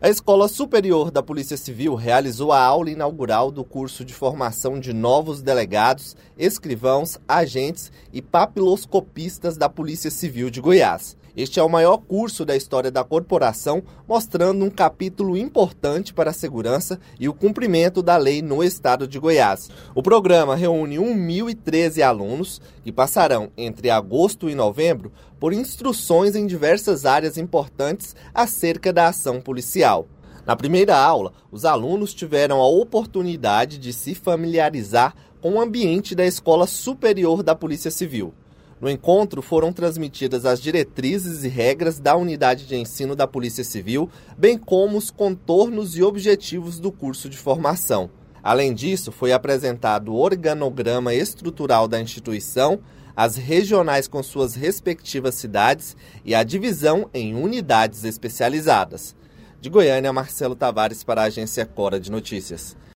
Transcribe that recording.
A Escola Superior da Polícia Civil realizou a aula inaugural do curso de formação de novos delegados, escrivãos, agentes e papiloscopistas da Polícia Civil de Goiás. Este é o maior curso da história da corporação, mostrando um capítulo importante para a segurança e o cumprimento da lei no estado de Goiás. O programa reúne 1.013 alunos que passarão entre agosto e novembro por instruções em diversas áreas importantes acerca da ação policial. Na primeira aula, os alunos tiveram a oportunidade de se familiarizar com o ambiente da Escola Superior da Polícia Civil. No encontro, foram transmitidas as diretrizes e regras da unidade de ensino da Polícia Civil, bem como os contornos e objetivos do curso de formação. Além disso, foi apresentado o organograma estrutural da instituição, as regionais com suas respectivas cidades e a divisão em unidades especializadas. De Goiânia, Marcelo Tavares para a Agência Cora de Notícias.